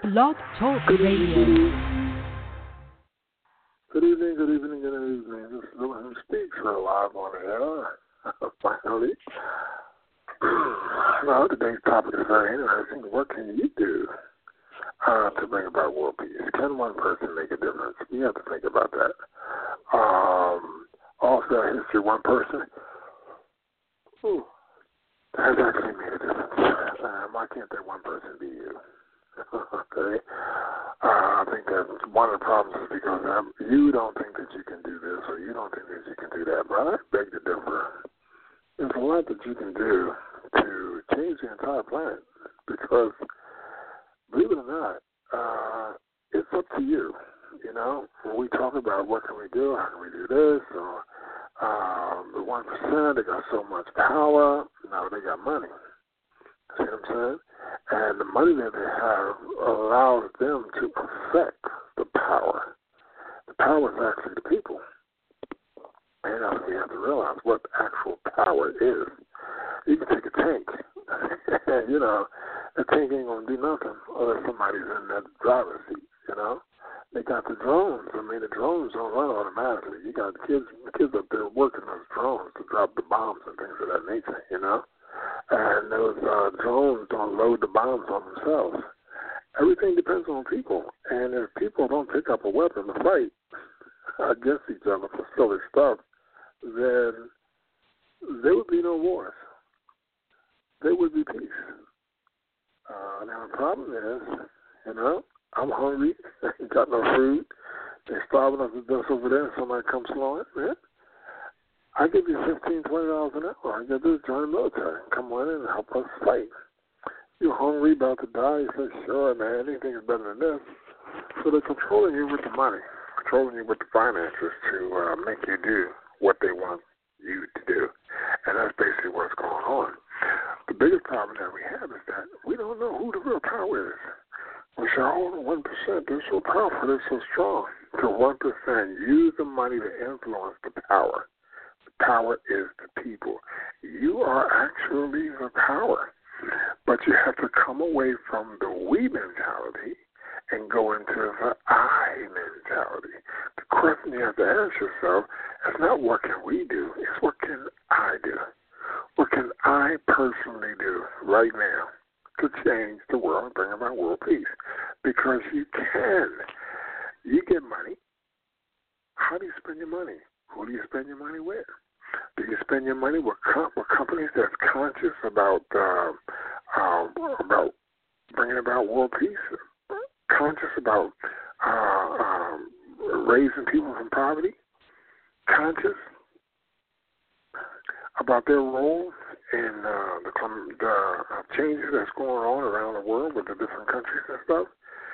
Blog Talk Radio. Good evening, good evening, good evening. This is the one who speaks. We're live on the air. Finally. Well, today's topic is very interesting. What can you do to bring about world peace? Can one person make a difference? You have to think about that. Also, history, one person has actually made a difference. Why can't that one person be you? Okay? I think that one of the problems is because you don't think that you can do this or you don't think that you can do that. But I beg to differ. There's a lot that you can do to change the entire planet because, believe it or not, it's up to you. You know, when we talk about what can we do, how can we do this, or the 1%, they got so much power. Now they got money. See what I'm saying? And the money that they have allows them to affect the power. The power is actually the people. And that's what we have to realize what actual power is. You can take a tank. You know, a tank ain't going to do nothing unless somebody's in that driver's seat, you know. They got the drones. I mean, the drones don't run automatically. You got kids up there working those drones to drop the bombs and things of that nature, you know. And those drones don't load the bombs on themselves. Everything depends on people. And if people don't pick up a weapon to fight against each other for silly stuff, then there would be no wars. There would be peace. Now the problem is, you know, I'm hungry. I ain't got no food. They're starving us to death over there, and somebody comes along. Man, I give you $15, $20 an hour. I get this, join the military. Come on in and help us fight. You're hungry, about to die. You say, sure, man, anything is better than this. So they're controlling you with the money, controlling you with the finances to make you do what they want you to do. And that's basically what's going on. The biggest problem that we have is that we don't know who the real power is. We say, oh, the 1%, they're so powerful, they're so strong. The 1% use the money to influence the power. The power is the people. You are actually the power. But you have to come away from the we mentality and go into the I mentality. The question you have to ask yourself is not what can we do, it's what can I do? What can I personally do right now to change the world and bring about world peace? Because you can. You get money. How do you spend your money? Who do you spend your money with? Do you spend your money with companies that's conscious about bringing about world peace? Conscious about raising people from poverty? Conscious about their role in the changes that's going on around the world with the different countries and stuff?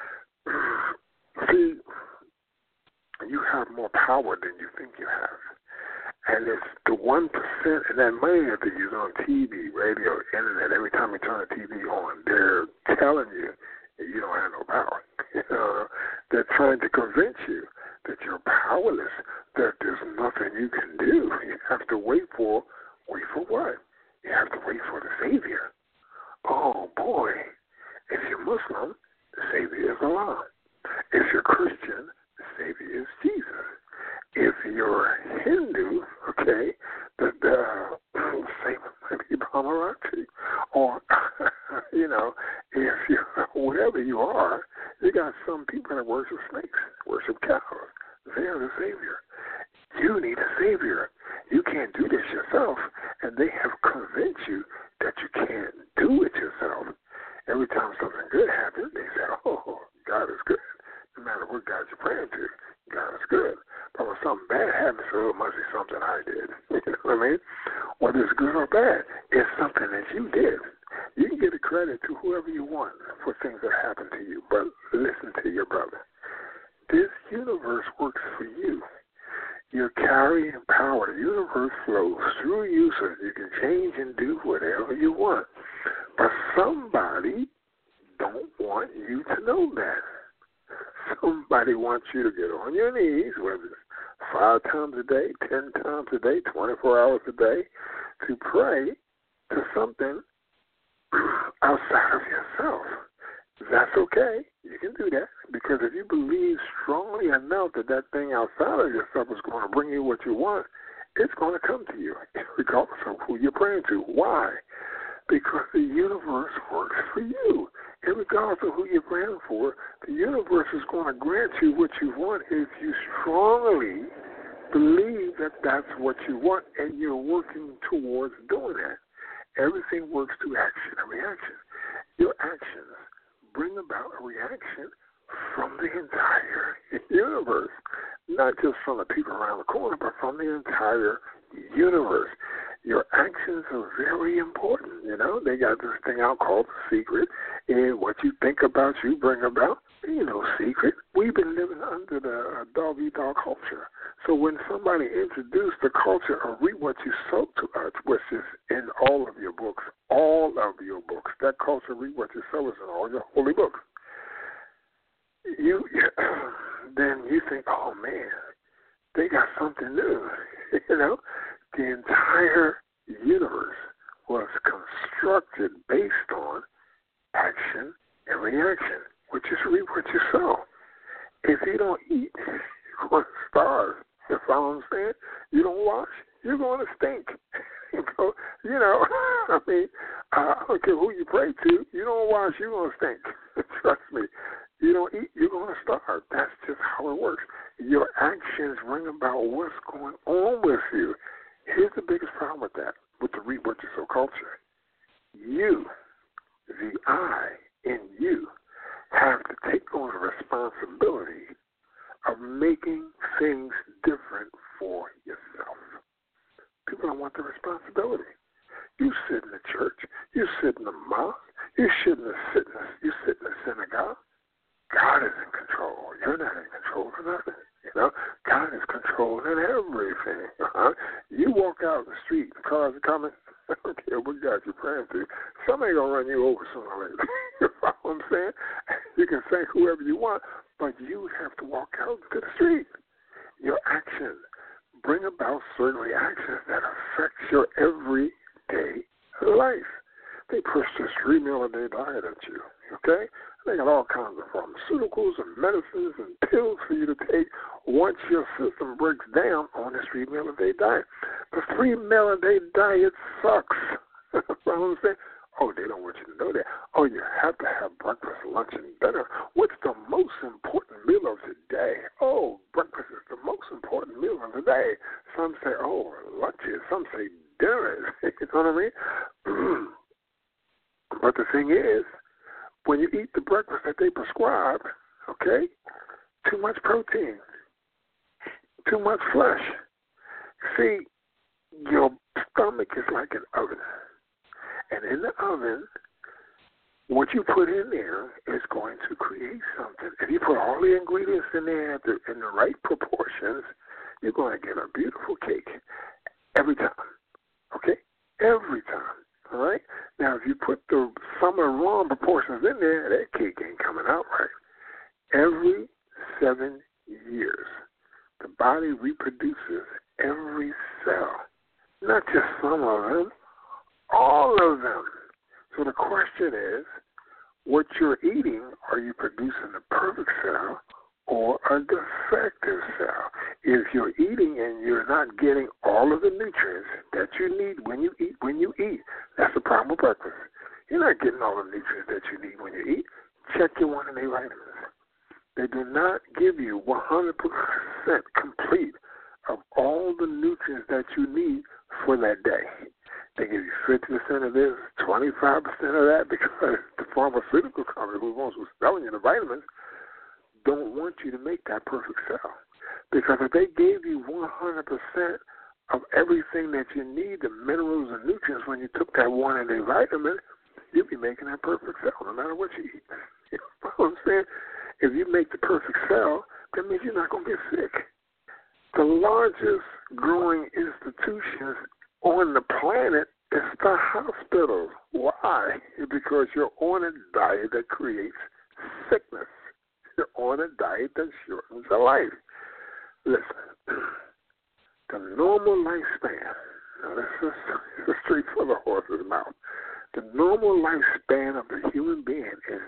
See, you have more power than you think you have. And it's the 1%, and that money that they use on TV, radio, internet, every time you turn the TV on, they're telling you that you don't have no power. They're trying to convince you that you're powerless, that there's nothing you can do. You have to wait for what? You have to wait for the Savior. Oh, boy. If you're Muslim, the Savior is Allah. If you're Christian, the Savior is Jesus. If you're Hindu, okay, the Savior might be Bhamaratri. Or, you know, if you're whatever you are, you got some people that worship snakes, worship cows. They are the Savior. You need a Savior. You can't do this yourself, and they have convinced you that you can't do it yourself. Every time something good happens, they say, oh, God is good. No matter what God you're praying to, God is good. But when something bad happens, it must be something I did. You know what I mean? Whether it's good or bad, it's something that you did. You can give the credit to whoever you want for things that happen to you, but listen to your brother. This universe works for you. You're carrying power. The universe flows through you so you can change and do whatever you want. But somebody don't want you to know that. Somebody wants you to get on your knees, whether it's 5 times a day, 10 times a day, 24 hours a day, to pray to something outside of yourself. That's okay. You can can do that, because if you believe strongly enough that that thing outside of yourself is going to bring you what you want, it's going to come to you, regardless of who you're praying to. Why? Because the universe works for you. And regardless of who you're praying for, the universe is going to grant you what you want if you strongly believe that that's what you want and you're working towards doing that. Everything works through action and reaction. Your actions bring about a reaction from the entire universe, not just from the people around the corner, but from the entire universe. Your actions are very important. You know, they got this thing out called The Secret, and what you think about, you bring about. Ain't no secret. We've been living under the dog-eat-dog culture. So when somebody introduced the culture of reap what you sow to us, which is in all of your books, that culture, reap what you sow, is in all your holy books. Then you think, oh man, they got something new. You know, the entire universe was constructed based on action and reaction, which is reap what you sow. If you don't eat, you're going to starve. You follow what I'm saying? You don't wash, you're going to stink. You know, I mean, I don't care who you pray to. You don't wash, you're going to stink. Trust me. You don't eat, you're going to starve. That's just how it works. Your actions bring about what's going on with you. Here's the biggest problem with that, with the reap what you sow culture. You, the I in you, have to take on the responsibility of making things different for yourself. People don't want the responsibility. You sit in the church, you sit in the mosque, you sit in the synagogue. God is in control. You're not in control of nothing. You know, God is controlling everything. You walk out in the street, the cars are coming. I don't care what God you're praying to. Somebody gonna run you over sooner or later. You know what I'm saying? You can thank whoever you want, but you have to walk out to the street. Your actions bring about certain reactions that affect your everyday life. They push this 3 meal a day diet at you. Okay? They got all kinds of pharmaceuticals and medicines and pills for you to take once your system breaks down on this 3 meal a day diet. The 3 meal a day diet sucks. You know what I'm saying? Oh, they don't want you to know that. Oh, you have to have breakfast, lunch, and dinner. What's the most important meal of the day? Oh, breakfast is the most important meal of the day. Some say, oh, lunch is. Some say dinner is. You know what I mean? But the thing is, when you eat the breakfast that they prescribe, okay, too much protein, too much flesh. See, your stomach is like an oven. And in the oven, what you put in there is going to create something. If you put all the ingredients in there in the right proportions, you're going to get a beautiful cake every time, okay? Every time. All right? Now, if you put some of the wrong proportions in there, that cake ain't coming out right. Every 7 years, the body reproduces every cell, not just some of them, all of them. So the question is, what you're eating, are you producing the perfect cell or a defective cell? If you're eating and you're not getting all of the nutrients that you need when you eat, that's the problem with breakfast. You're not getting all the nutrients that you need when you eat. Check your 1 and 8 vitamins. They do not give you 100% complete of all the nutrients that you need for that day. They give you 50% of this, 25% of that, because the pharmaceutical company who's selling you the vitamins don't want you to make that perfect cell. Because if they gave you 100% of everything that you need, the minerals and nutrients, when you took that 1 and 8 vitamin, you'd be making that perfect cell no matter what you eat. You know what I'm saying? If you make the perfect cell, that means you're not going to get sick. The largest growing institutions on the planet is the hospitals. Why? Because you're on a diet that creates sickness. You're on a diet that shortens your life. Listen, the normal lifespan, now this is straight from the horse's mouth. The normal lifespan of the human being is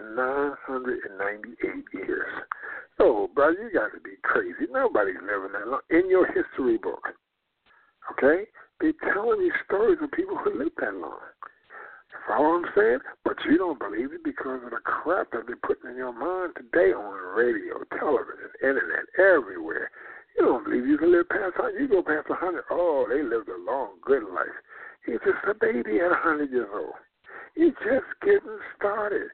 998 years. Oh, bro, you got to be crazy. Nobody's living that long in your history book. Okay? They're telling you stories of people who lived that long. You follow what I'm saying? But you don't believe it because of the crap that they're putting in your mind today on radio, television, internet, everywhere. You don't believe you can live past 100. You go past 100. Oh, they lived a long, good life. He's just a baby at 100 years old. He's just getting started.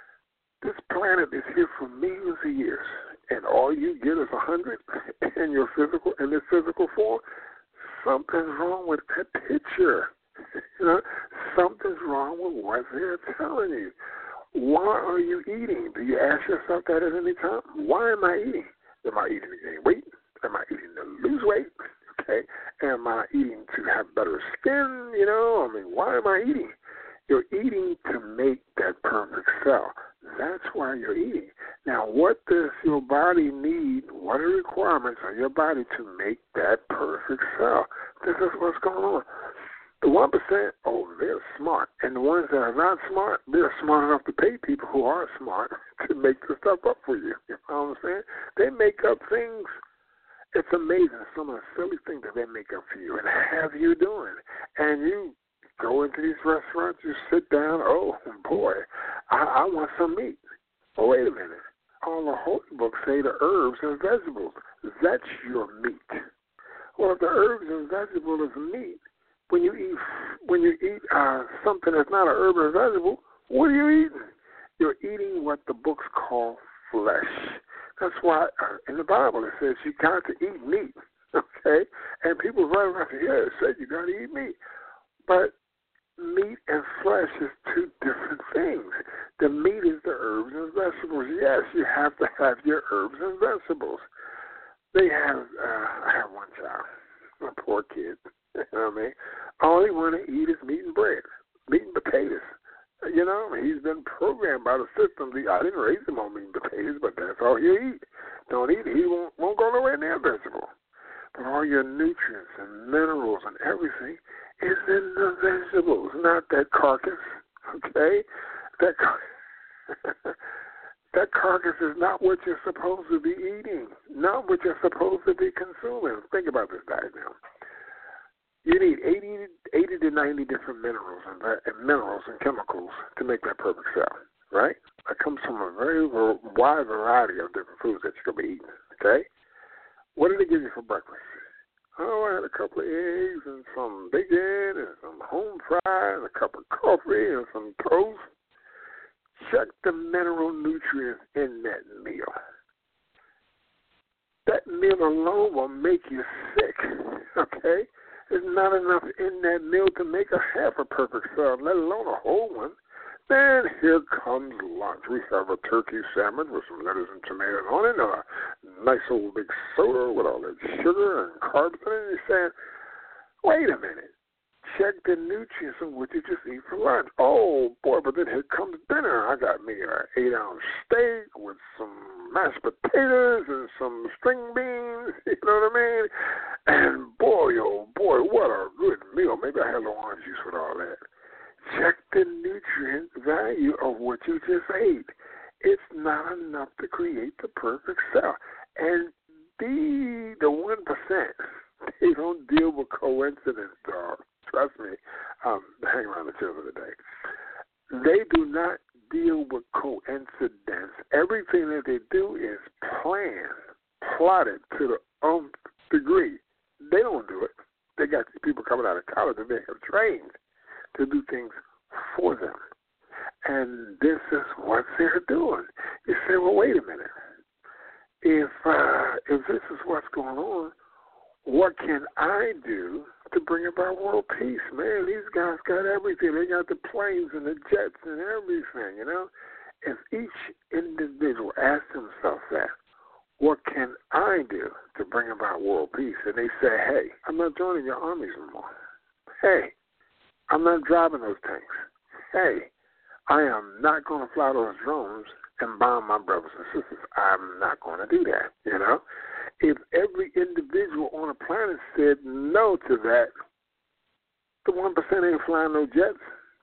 This planet is here for millions of years, and all you get is 100 in this physical form. Something's wrong with that picture. You know, something's wrong with what they're telling you. Why are you eating? Do you ask yourself that at any time? Why am I eating? Am I eating to gain weight? Am I eating to lose weight? Okay. Am I eating to have better skin? You know, I mean, why am I eating? You're eating to make that perfect cell. That's why you're eating. Now, what does your body need? What are the requirements of your body to make that perfect cell? This is what's going on. The 1%, oh, they're smart. And the ones that are not smart, they're smart enough to pay people who are smart to make the stuff up for you. You know what I'm saying? They make up things. It's amazing some of the silly things that they make up for you and have you doing. And you go into these restaurants, you sit down, oh, boy, I want some meat. Oh, wait a minute. All the holy books say the herbs and vegetables. That's your meat. Well, if the herbs and vegetables is meat, when you eat something that's not an herb or vegetable, what are you eating? You're eating what the books call flesh. That's why in the Bible it says you got to eat meat, okay? And people run around and say, yeah, it said you got to eat meat. But meat and flesh is two different things. The meat is the herbs and vegetables. Yes, you have to have your herbs and vegetables. They have, I have one child, a poor kid. You know what I mean? All he want to eat is meat and bread, meat and potatoes. You know, he's been programmed by the system. I didn't raise him on meat and potatoes, but that's all he'll eat. Don't eat it. He won't go nowhere near vegetable. But all your nutrients and minerals and everything is in the vegetables, not that carcass, okay? That carcass is not what you're supposed to be eating, not what you're supposed to be consuming. Think about this diet now. You need 80 to 90 different minerals and chemicals to make that perfect cell, right? That comes from a very wide variety of different foods that you're going to be eating, okay? What did they give you for breakfast? Oh, I had a couple of eggs and some bacon and some home fry and a cup of coffee and some toast. Check the mineral nutrients in that meal. That meal alone will make you sick, okay? There's not enough in that meal to make a half a perfect cell, let alone a whole one. Then here comes lunch. We have a turkey sandwich with some lettuce and tomatoes on it, and a nice old big soda with all that sugar and carbs in it. And you're saying, wait a minute. Check the nutrients of what you just eat for lunch. Oh, boy, but then here comes dinner. I got me an 8-ounce steak with some mashed potatoes and some string beans, you know what I mean? And boy, oh, boy, what a good meal. Maybe I had a little orange juice with all that. Check the nutrient value of what you just ate. It's not enough to create the perfect cell. And the 1%, they don't deal with coincidence, dog. Trust me, hang around the children today. They do not deal with coincidence. Everything that they do is plotted to the nth degree. They don't do it. They got these people coming out of college and they have trained to do things for them. And this is what they're doing. You say, well, wait a minute. If this is what's going on, what can I do to bring about world peace? Man, these guys got everything. They got the planes and the jets and everything, you know. If each individual asks themselves that, what can I do to bring about world peace? And they say, hey, I'm not joining your armies anymore. Hey, I'm not driving those tanks. Hey, I am not going to fly those drones and bomb my brothers and sisters. I'm not going to do that, you know. If every individual on the planet said no to that, the 1% ain't flying no jets.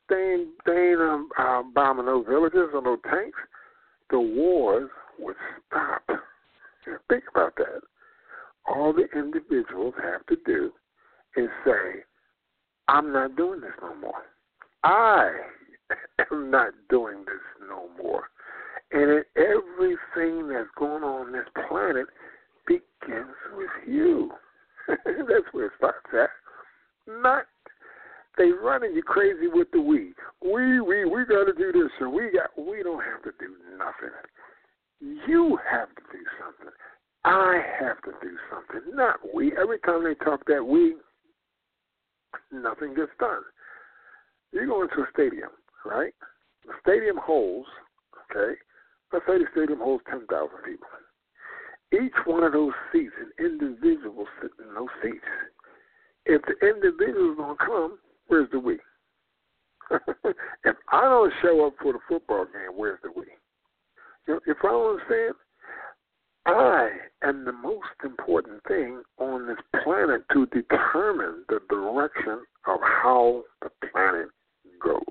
ain't bombing no villages or no tanks. The wars would stop. Think about that. All the individuals have to do is say, I'm not doing this no more. I am not doing this no more. And everything that's going on this planet begins with you. That's where it starts at. Not they running you crazy with the we. We got to do this, or we don't have to do nothing. You have to do something. I have to do something, not we. Every time they talk that we, nothing gets done. You go into a stadium, right? The stadium holds, okay, let's say the stadium holds 10,000 people. Each one of those seats, an individual sitting in those seats. If the individual is going to come, where's the we? If I don't show up for the football game, where's the we? If I don't understand, I am the most important thing on this planet to determine the direction of how the planet goes.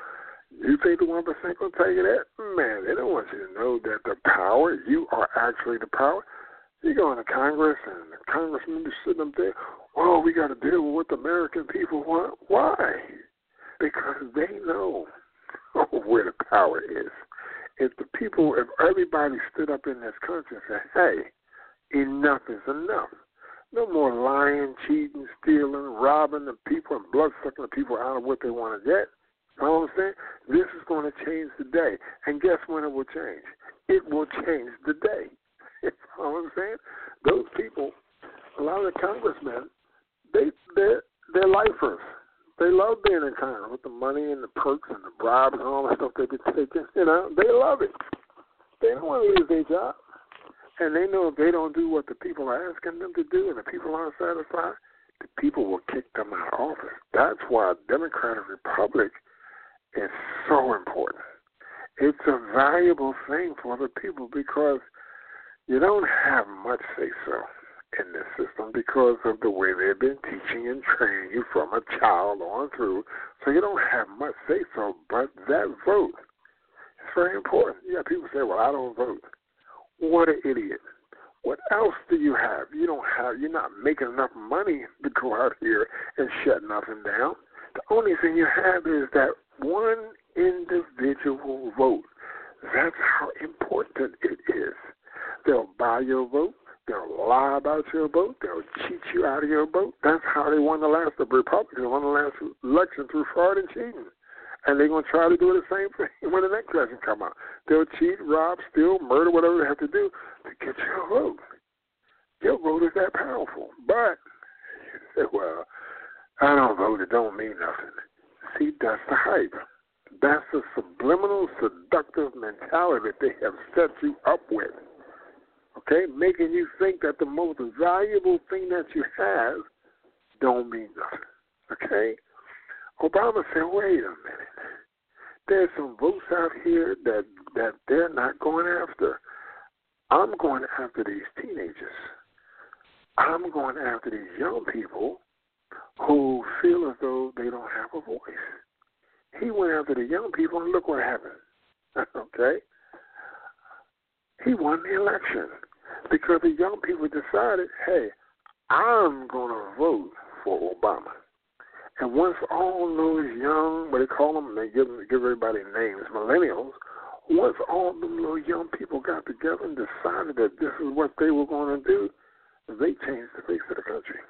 You think the 1% going to tell you that? Man, they don't want you to know that the power, you are actually the power. You go into Congress and the congressman is sitting up there, oh, we got to deal with what the American people want. Why? Because they know where the power is. If everybody stood up in this country and said, hey, enough is enough. No more lying, cheating, stealing, robbing the people and blood-sucking the people out of what they want to get. You know what I'm saying? This is going to change the day. And guess when it will change? It will change the day. You know what I'm saying? Those people, a lot of the congressmen, they're lifers. They love being in Congress with the money and the perks and the bribes and all the stuff they get taken. You know, they love it. They don't want to lose their job. And they know if they don't do what the people are asking them to do and the people aren't satisfied, the people will kick them out of office. That's why a Democratic Republic is so important. It's a valuable thing for the people because you don't have much say-so in this system because of the way they've been teaching and training you from a child on through. So you don't have much say-so, but that vote is very important. Yeah, people say, well, I don't vote. What an idiot. What else do you have? You're not making enough money to go out here and shut nothing down. The only thing you have is that one individual vote. That's how important it is. They'll buy your vote. They'll lie about your vote. They'll cheat you out of your vote. That's how they won the Republicans won the last election through fraud and cheating. And they're going to try to do the same thing when the next election come out. They'll cheat, rob, steal, murder, whatever they have to do to get your vote. Your vote is that powerful. But, you say, well, I don't vote. It don't mean nothing. See, that's the hype. That's the subliminal, seductive mentality that they have set you up with. Okay, making you think that the most valuable thing that you have don't mean nothing. Okay? Obama said, wait a minute. There's some votes out here that they're not going after. I'm going after these teenagers. I'm going after these young people who feel as though they don't have a voice. He went after the young people, and look what happened. Okay? He won the election because the young people decided, hey, I'm going to vote for Obama. And once all those young, what they call them, they give everybody names, millennials, once all them little young people got together and decided that this is what they were going to do, they changed the face of the country.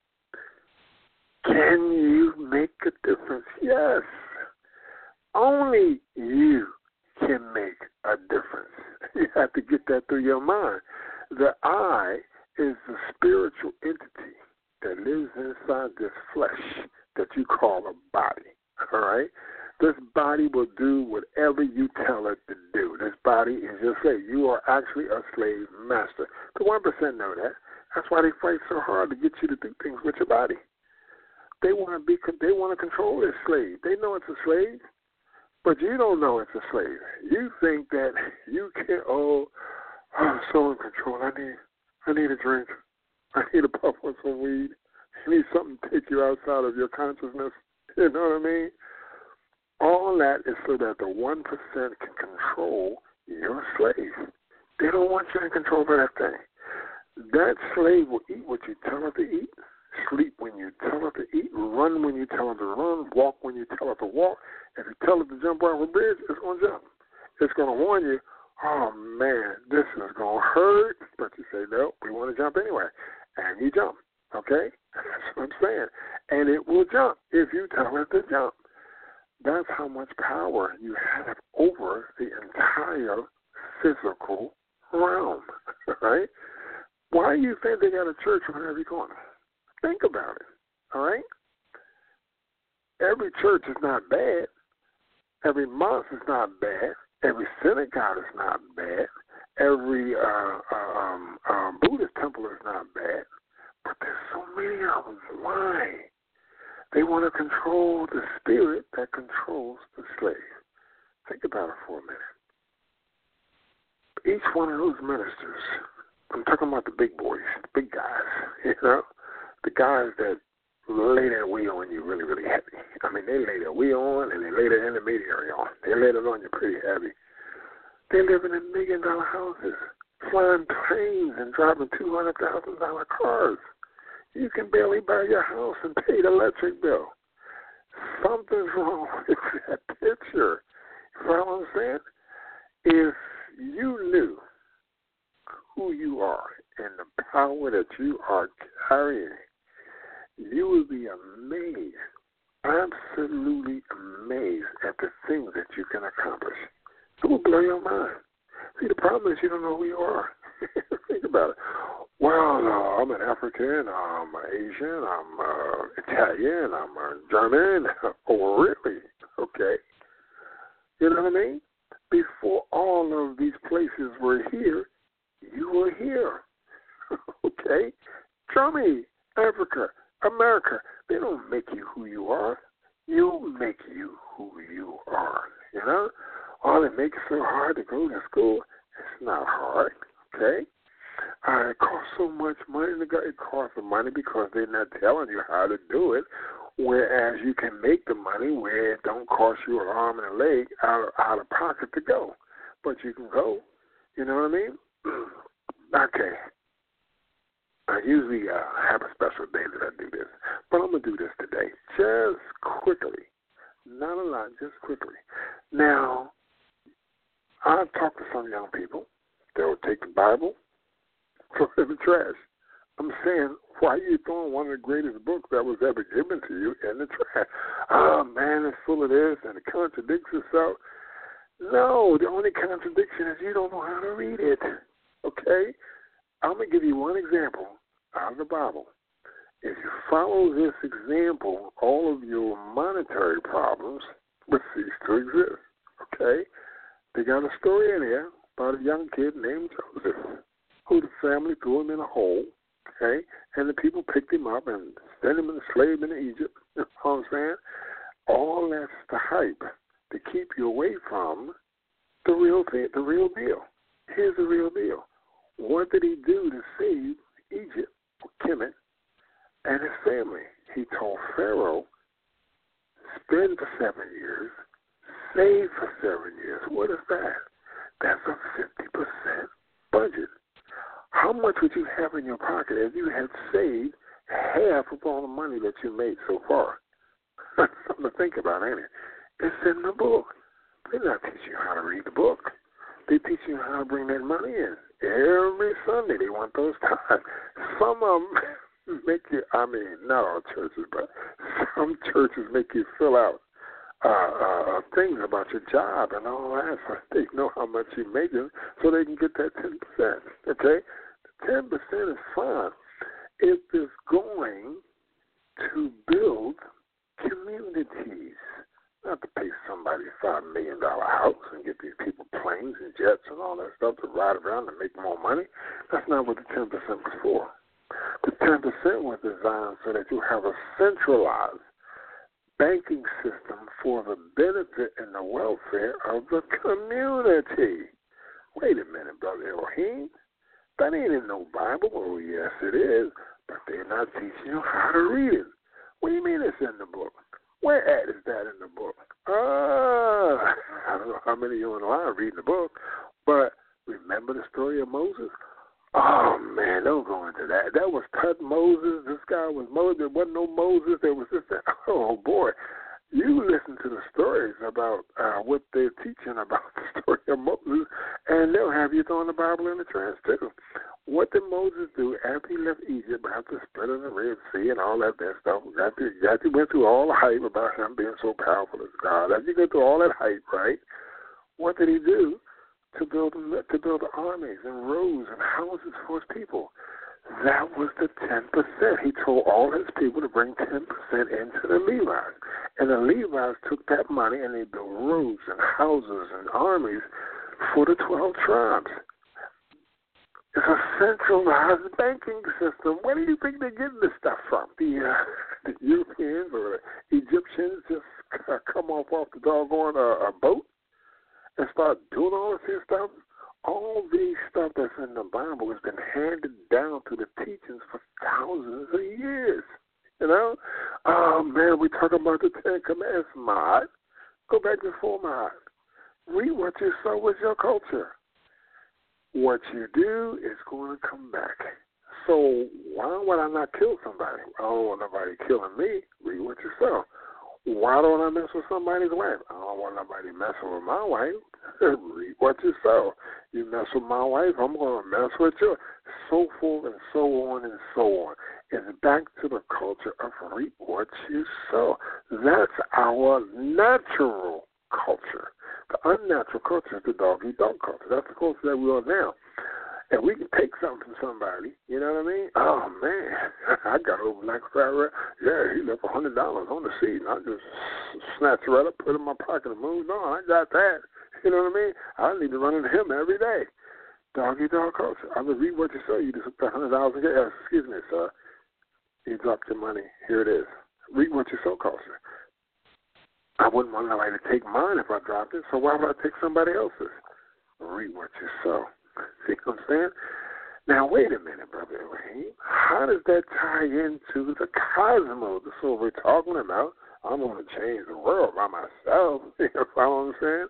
Can you make a difference? Yes. Only you can make a difference. You have to get that through your mind. The I is the spiritual entity that lives inside this flesh that you call a body, all right? This body will do whatever you tell it to do. This body is your slave. You are actually a slave master. The 1% know that. That's why they fight so hard to get you to do things with your body. They want to control this slave. They know it's a slave, but you don't know it's a slave. You think that you can't. Oh, I'm so in control. I need a drink. I need a puff of some weed. You need something to take you outside of your consciousness. You know what I mean? all that is so that the 1% can control your slave. They don't want you in control of that thing. That slave will eat what you tell her to eat, sleep when you tell her to eat, run when you tell her to run, walk when you tell her to walk. If you tell her to jump off a bridge, it's going to jump. It's going to warn you, oh, man, this is going to hurt. But you say, no, we want to jump anyway. And you jump, okay? That's what I'm saying. And it will jump if you tell it to jump. That's how much power you have over the entire physical realm, right? Why do you think they got a church on every corner? Think about it, all right? Every church is not bad. Every mosque is not bad. Every synagogue is not bad. Every Buddhist temple is not bad. But there's so many of them. Why? They want to control the spirit that controls the slave. Think about it for a minute. Each one of those ministers, I'm talking about the big boys, the big guys, the guys that lay their weight on you really, really heavy. I mean, they lay their weight on and they lay their intermediary on. They lay it on you pretty heavy. They live in $1 million houses, flying planes and driving $200,000 cars. You can barely buy your house and pay the electric bill. Something's wrong with that picture. You know what I'm saying? If you knew who you are and the power that you are carrying, you would be amazed, absolutely amazed at the things that you can accomplish. It will blow your mind. See, the problem is you don't know who you are. Think about it. Well, I'm an African, I'm Asian, I'm Italian, I'm German. Oh, really? Okay. You know what I mean? Before all of these places were here, you were here. Okay? Germany, Africa, America, they don't make you who you are. You make you who you are, you know? All it makes it so hard to go to school, it's not hard, okay? It costs so much money to go. It costs money because they're not telling you how to do it, whereas you can make the money where it don't cost you an arm and a leg out of pocket to go. But you can go, you know what I mean? Okay. I usually have a special day that I do this, but I'm going to do this today just quickly. Not a lot, just quickly. Now, I've talked to some young people. They'll take the Bible, throw it in the trash. I'm saying, why are you throwing one of the greatest books that was ever given to you in the trash? Oh, man, it's full of this, and it contradicts itself. No, the only contradiction is you don't know how to read it, okay? I'm going to give you one example out of the Bible. If you follow this example, all of your monetary problems will cease to exist, okay? They got a story in here about a young kid named Joseph, who the family threw him in a hole, okay? And the people picked him up and sent him enslaved into Egypt. You know what I'm saying? All that's the hype to keep you away from the real thing, the real deal. Here's the real deal. What did he do to save Egypt, or Kemet, and his family? He told Pharaoh, spend for 7 years, save for 7 years. What is that? That's a 50% budget. How much would you have in your pocket if you had saved half of all the money that you made so far? Something to think about, ain't it? It's in the book. They're not teaching you how to read the book. They teach you how to bring that money in. Every Sunday they want those tithes. Some of them make you, I mean, not all churches, but some churches make you fill out things about your job and all that so they know how much you're making so they can get that 10%, okay? The 10% is fine if it's going to build communities. Not to pay somebody a $5 million house and get these people planes and jets and all that stuff to ride around and make more money. That's not what the 10% was for. The 10% was designed so that you have a centralized banking system for the benefit and the welfare of the community. Wait a minute, Brother Elohim. That ain't in no Bible. Oh, yes, it is. But they're not teaching you how to read it. What do you mean it's in the book? Where at is that in the book? I don't know how many of you on the line reading the book, but remember the story of Moses? Oh, man, don't go into that. That was Tut Moses. This guy was Moses. There wasn't no Moses. There was this. Oh, boy. You listen to the stories about what they're teaching about the story of Moses, and they'll have you throwing the Bible in the trash, too. What did Moses do after he left Egypt, after splitting the Red Sea and all that stuff? After he went through all the hype about him being so powerful as God, after he went through all that hype, right, what did he do to build armies and roads and houses for his people? That was the 10%. He told all his people to bring 10% into the Levites. And the Levites took that money and they built roads and houses and armies for the 12 tribes. It's a centralized banking system. Where do you think they're getting this stuff from? The Europeans or the Egyptians just come off the doggone a boat and start doing all this stuff? All these stuff that's in the Bible has been handed down to the teachings for thousands of years. You know? Oh, man, we're talking about the Ten Commandments, Mod. Go back before Mod. Read what you sow with your culture. What you do is going to come back. So why would I not kill somebody? I don't want nobody killing me. Read what you sow. Why don't I mess with somebody's wife? I don't want nobody messing with my wife. Read what you sow. You mess with my wife, I'm going to mess with you. So forth and so on and so on. It's back to the culture of reap what you sow. That's our natural culture. The unnatural culture is the dog-eat-dog culture. That's the culture that we are now. And we can take something from somebody, you know what I mean? Oh, man, I got over Black Friday. Yeah, he left $100 on the seat. And I just snatched it right up, put it in my pocket, and moved on. I got that. You know what I mean? I need to run into him every day. Dog-eat-dog culture. I mean, read what you say. You just took that $100 and get, excuse me, sir. You dropped your money. Here it is. Read what you sow culture. I wouldn't want nobody to take mine if I dropped it, so why would I take somebody else's? Read what you sow. See what I'm saying? Now, wait a minute, Brother Ibrahim. How does that tie into the cosmos? That's what we're talking about. I'm going to change the world by myself. You know what I'm saying?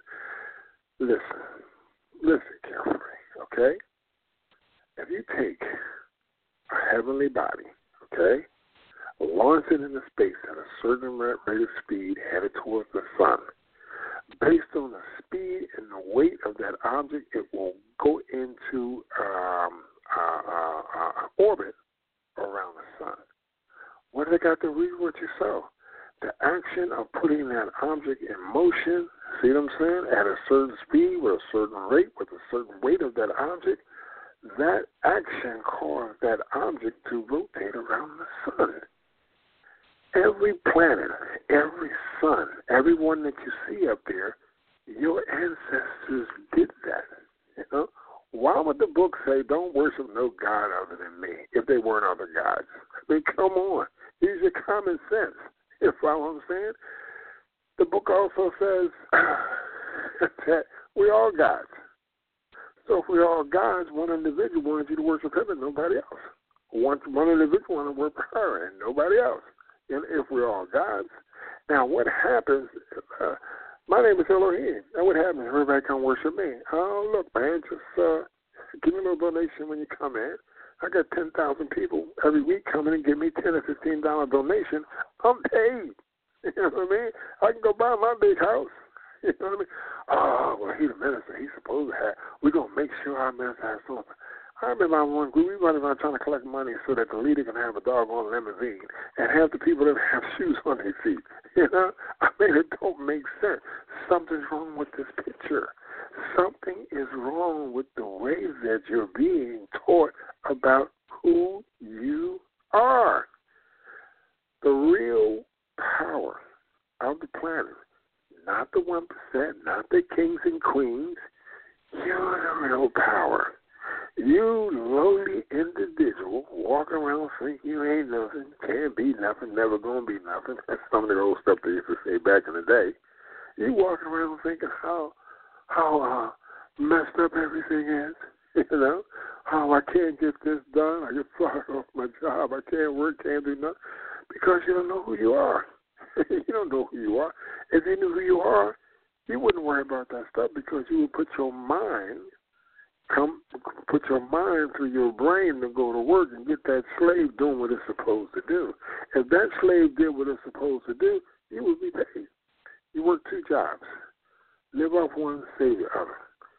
Listen carefully, okay? If you take a heavenly body, okay, launch it into space at a certain rate of speed headed towards the sun, based on the speed and the weight of that object, it will go into orbit around the sun. What do they got to read what you sow? The action of putting that object in motion, see what I'm saying, at a certain speed, with a certain rate, with a certain weight of that object, that action caused that object to rotate around the sun. Every planet, every sun, everyone that you see up there, your ancestors did that. You know? Why would the book say, don't worship no God other than me, if they weren't other gods? I mean, come on. Use your common sense. You follow what I'm saying? The book also says that we're all gods. So if we're all gods, one individual wants you to worship him and nobody else. One individual wants to worship her and nobody else. And if we're all gods. Now, what happens, my name is Elohim. Now, what happens if everybody come worship me? Oh, look, man, just give me a little donation when you come in. I got 10,000 people every week coming and give me $10 or $15 donation. I'm paid. You know what I mean? I can go buy my big house. You know what I mean? Oh, well, he's a minister. He's supposed to have. We're going to make sure our minister has something. I remember on one group, we were running around trying to collect money so that the leader can have a doggone limousine and have the people that have shoes on their feet. You know? I mean, it don't make sense. Something's wrong with this picture. Something is wrong with the way that you're being taught about who you are. The real power of the planet, not the 1%, not the kings and queens. You're the real power. You lowly individual walk around thinking you ain't nothing, can't be nothing, never gonna be nothing. That's some of the old stuff they used to say back in the day. You walk around thinking how messed up everything is. You know, how I can't get this done. I get fired off my job. I can't work, can't do nothing, because you don't know who you are. You don't know who you are. If you knew who you are, you wouldn't worry about that stuff because you would put your mind through your brain to go to work and get that slave doing what it's supposed to do. If that slave did what it's supposed to do, you would be paid. You work 2 jobs. Live off one, save the other.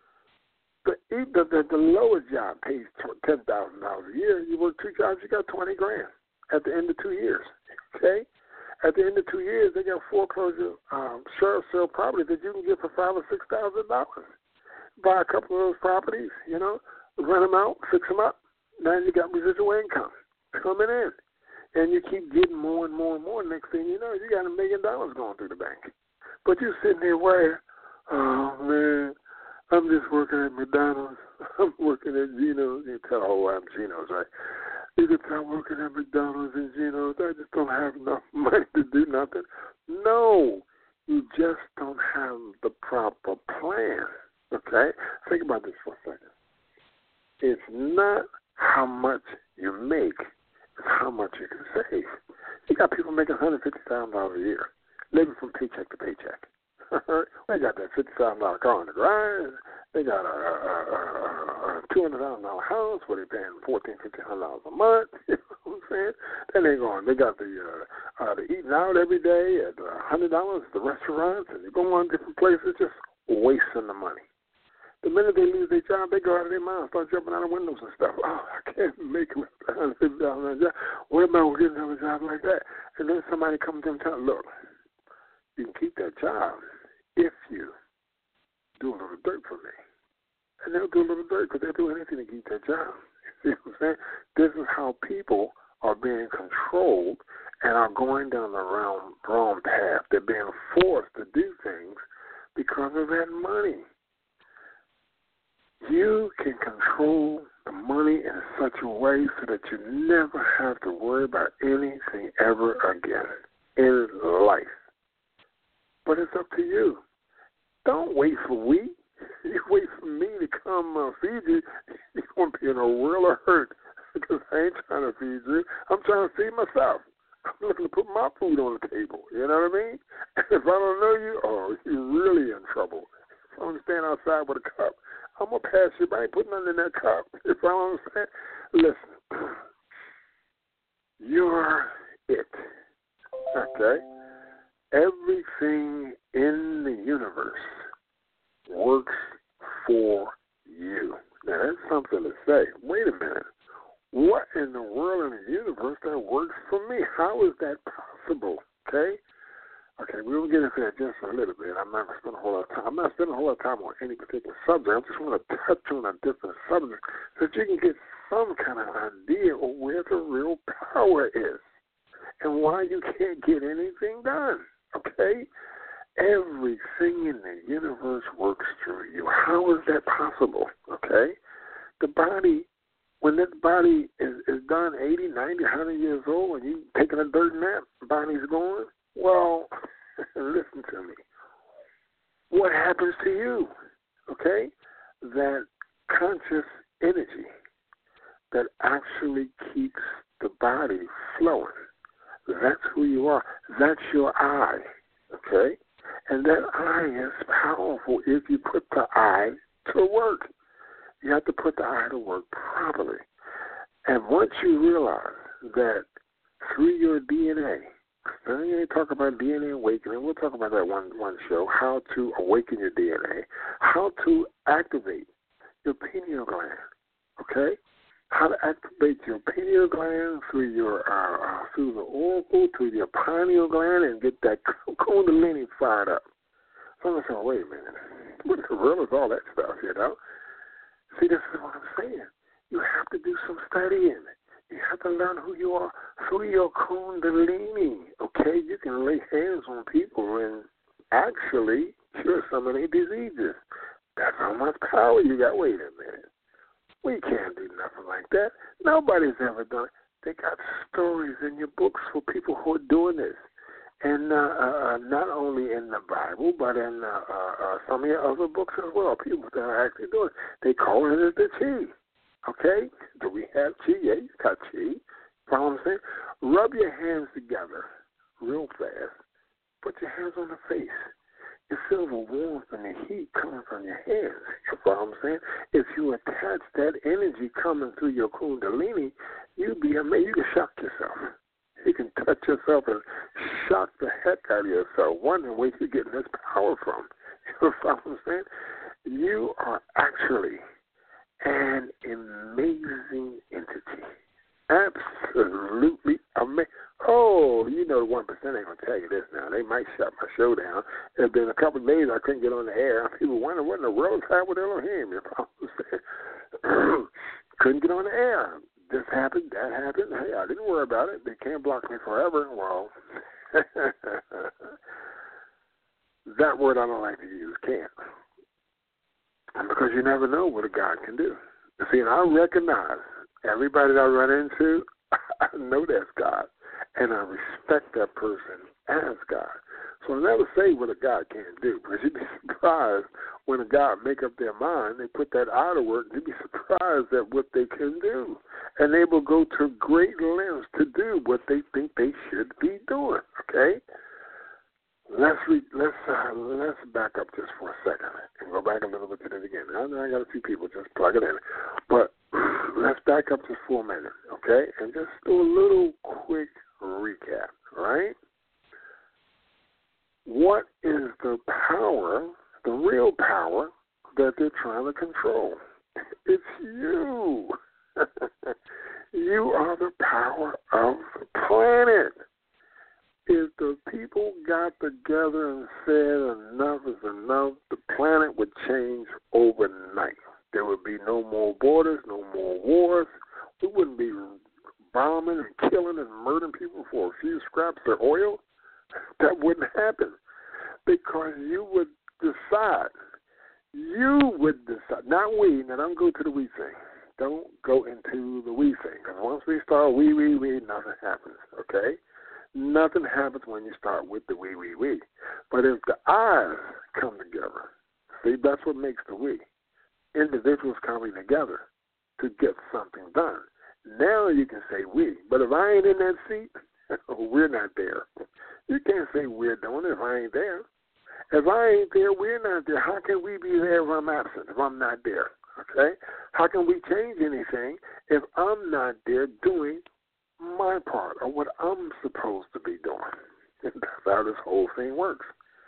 The lowest job pays $10,000 a year. You work 2 jobs, you got $20,000 at the end of 2 years. Okay? At the end of 2 years, they got foreclosure, sheriff sale property that you can get for $5,000 or $6,000. Buy a couple of those properties, rent them out, fix them up. Now you got residual income coming in, and you keep getting more and more and more. Next thing you know, you got $1 million going through the bank. But you're sitting there worried, oh man, I'm just working at McDonald's. I'm working at Geno's. You tell oh, I'm Geno's, right? You can tell I'm working at McDonald's and Geno's. I just don't have enough money to do nothing. No, you just don't have the proper plan. Okay? Think about this for a second. It's not how much you make, it's how much you can save. You got people making $150,000 a year, living from paycheck to paycheck. They got that $50,000 car in the garage. They got a $200,000 house where they're paying $1,400-$1,500 a month. You know what I'm saying? Then they got the eating out every day at $100 at the restaurants, and they go on different places, just wasting the money. The minute they lose their job, they go out of their mind, start jumping out of windows and stuff. Oh, I can't make it with $150 job. What about getting another job like that? And then somebody comes to them and tells them, look, you can keep that job if you do a little dirt for me. And they'll do a little dirt because they'll do anything to keep that job. You see what I'm saying? This is how people are being controlled and are going down the wrong path. They're being forced to do things because of that money. You can control the money in such a way so that you never have to worry about anything ever again in life. But it's up to you. Don't wait for me. You wait for me to come feed you, you're going to be in a world of hurt because I ain't trying to feed you. I'm trying to feed myself. I'm looking to put my food on the table. You know what I mean? If I don't know you, oh, you're really in trouble. If I want to stand outside with a cup, I'm going to pass you by putting nothing in that cup. If I don't understand, listen, you're it. Okay? Everything in the universe works for you. Now, that's something to say. Wait a minute. What in the world in the universe that works for me? How is that possible? Okay? Okay, we'll get into that just a little bit. I'm not spending a whole lot of time. I'm not spending a whole lot of time on any particular subject. I just want to touch on a different subject so that you can get some kind of idea of where the real power is and why you can't get anything done. Okay? Everything in the universe works through you. How is that possible? Okay? The body, when that body is done 80, 90, 100 years old and you taking a dirt nap, the body's going, well, listen to me. What happens to you? Okay? That conscious energy that actually keeps the body flowing. That's who you are. That's your I. Okay? And that I is powerful if you put the I to work. You have to put the I to work properly. And once you realize that through your DNA, now you ain't talk about DNA awakening. We'll talk about that one show, how to awaken your DNA, how to activate your pineal gland, okay? How to activate your pineal gland through your through the oracle to your pineal gland and get that kundalini fired up. So I'm saying, wait a minute, what the hell is all that stuff, you know? See, this is what I'm saying. You have to do some studying. You have to learn who you are through your kundalini, okay? You can lay hands on people and actually cure some of their diseases. That's how much power you got. Wait a minute. We can't do nothing like that. Nobody's ever done it. They got stories in your books for people who are doing this. And not only in the Bible, but in some of your other books as well. People that are actually doing it. They call it the chi. Okay? Do we have chi? Yeah, you got chi. You know what I'm saying? Rub your hands together real fast Put your hands on the face. You feel the warmth and the heat coming from your hands. You know what I'm saying? If you attach that energy coming through your kundalini, you'd be amazed. You can shock yourself. You can touch yourself and shock the heck out of yourself, wondering where you're getting this power from. You know what I'm saying? You are actually an amazing entity. Absolutely amazing. Oh, you know the 1% ain't going to tell you this now. They might shut my show down. It's been a couple of days I couldn't get on the air. People wonder what in the world's happened with Elohim. You know, couldn't get on the air. This happened, that happened. Hey, I didn't worry about it. They can't block me forever. Well, that word I don't like to use, can't. Because you never know what a God can do. See, and I recognize everybody that I run into, I know that's God, and I respect that person as God. So I never say what a God can't do, because you'd be surprised when a God make up their mind, they put that out of work, you'd be surprised at what they can do. And they will go to great lengths to do what they think they should be doing, okay? Let's back up just for a second and go back a little bit to the beginning. I know I got a few people, just plug it in. But let's back up just for a minute, okay? And just do a little quick recap, all right? What is the power, the real power, that they're trying to control? It's you. You are the power of the planet. If the people got together and said enough is enough, the planet would change overnight. There would be no more borders, no more wars. We wouldn't be bombing and killing and murdering people for a few scraps of oil. That wouldn't happen because you would decide. You would decide, not we. Now, don't go to the we thing. Don't go into the we thing because once we start we, nothing happens, okay? Nothing happens when you start with the we. But if the I's come together, see, that's what makes the we. Individuals coming together to get something done. Now you can say we. But if I ain't in that seat, we're not there. You can't say we're doing it if I ain't there. If I ain't there, we're not there. How can we be there if I'm absent, if I'm not there? Okay? How can we change anything if I'm not there doing my part or what I'm supposed to be doing? And that's how this whole thing works.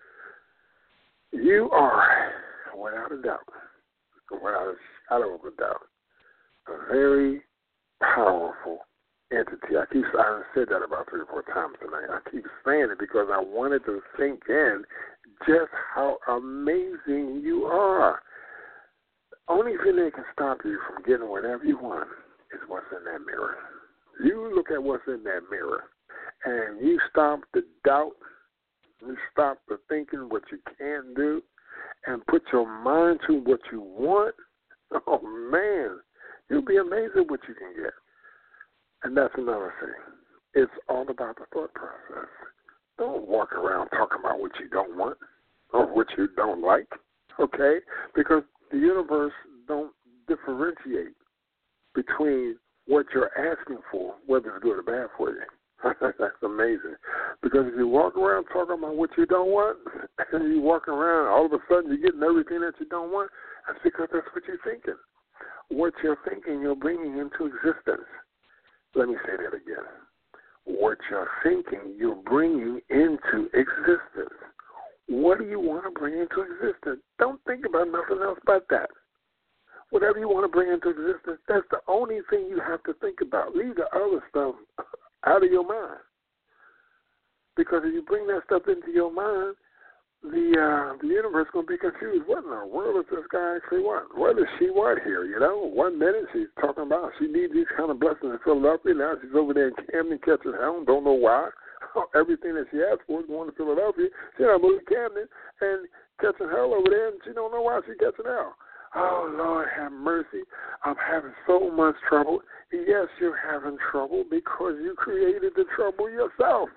You are, without a doubt, without a shadow of a doubt, a very powerful entity. I said that about 3 or 4 times tonight. I keep saying it because I wanted to sink in just how amazing you are. The only thing that can stop you from getting whatever you want is what's in that mirror. You look at what's in that mirror, and you stop the doubt, you stop the thinking what you can't do, and put your mind to what you want. Oh, man, you'll be amazed at what you can get. And that's another thing. It's all about the thought process. Don't walk around talking about what you don't want or what you don't like, okay? Because the universe don't differentiate between what you're asking for, whether it's good or bad for you. That's amazing. Because if you walk around talking about what you don't want, and you walk around, all of a sudden you're getting everything that you don't want, that's because that's what you're thinking. What you're thinking, you're bringing into existence. Let me say that again. What you're thinking, you're bringing into existence. What do you want to bring into existence? Don't think about nothing else but that. Whatever you want to bring into existence, that's the only thing you have to think about. Leave the other stuff out of your mind. Because if you bring that stuff into your mind, the universe is going to be confused. What in the world does this guy actually want? What does she want here? You know, 1 minute she's talking about she needs these kind of blessings in Philadelphia. Now she's over there in Camden catching hell. Don't know why. Everything that she asked for is going to Philadelphia. She's not moving to Camden and catching hell over there, and she don't know why she's catching hell. Oh, Lord, have mercy. I'm having so much trouble. Yes, you're having trouble because you created the trouble yourself.